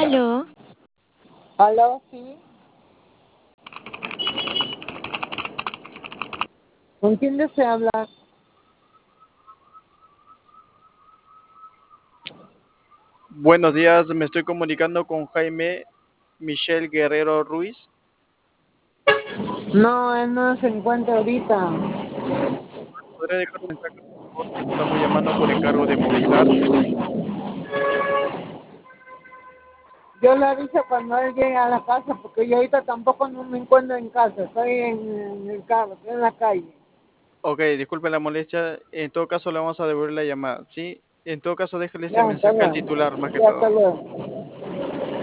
Aló, ¿Aló? Sí. ¿Con quién desea hablar? Buenos días, me estoy comunicando con Jaime Michel Guerrero Ruiz. No, él no se encuentra ahorita. ¿Podría dejar un mensaje, por favor? Estamos llamando por encargo de Movistar. Yo le aviso cuando él llegue a la casa, porque yo ahorita tampoco no me encuentro en casa, estoy en el carro, estoy en la calle. Ok, disculpe la molestia. En todo caso, le vamos a devolver la llamada, ¿sí? En todo caso, déjele ese Ya, hasta mensaje al luego. titular, más que Ya, hasta todo. luego.